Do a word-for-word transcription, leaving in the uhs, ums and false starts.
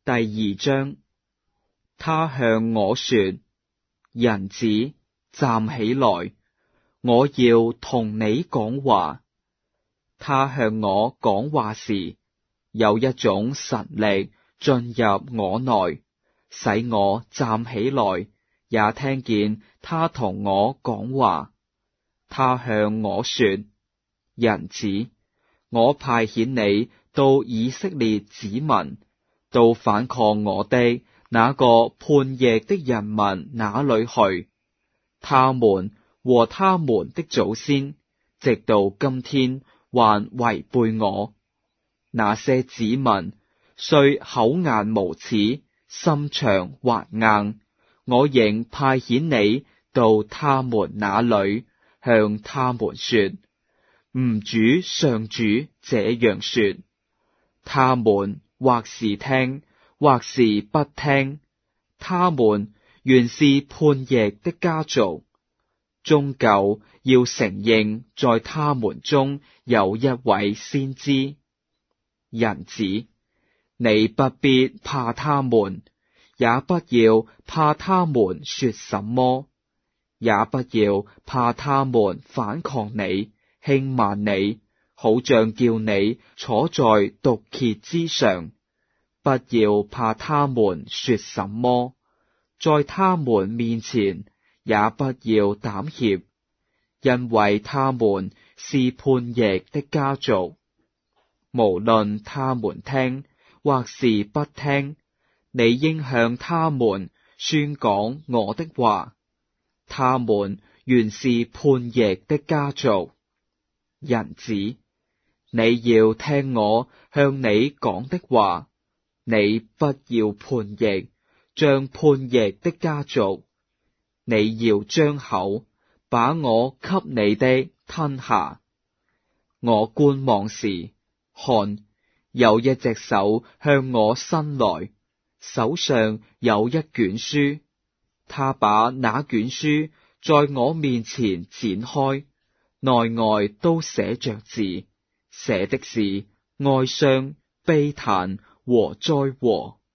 第二章。他向我說：人子，站起來，我要同你講話。他向我講話時，有一種神力進入我內，使我站起來，也聽見他同我講話。他向我說：人子，我派遣你到以色列子民，到反抗我的那個叛逆的人民那裏去。他們和他們的祖先，直到今天還違背我。那些子民雖厚顏無恥，心腸頑硬，我仍派遣你到他們那裏，向他們說：吾主上主這樣說。他們或是聽，或是不聽。他們原是叛逆的家族，終究要承認在他們中有一位先知。人子，你不必怕他們，也不要怕他們說什麼，也不要怕他們反抗你，輕慢你，好像叫你坐在毒蠍之上。不要怕他們說什麼，在他們面前也不要膽怯，因為他們是叛逆的家族。無論他們聽或是不聽，你應向他們宣講我的話。他們原是叛逆的家族。人子，你要聽我向你講的話，你不要叛逆，像叛逆的家族。你要張口，把我給你的吞下。我觀望時，看，有一隻手向我伸來，手上有一卷書。他把那卷書在我面前展開，內外都寫着字，寫的是哀傷、悲嘆和災禍。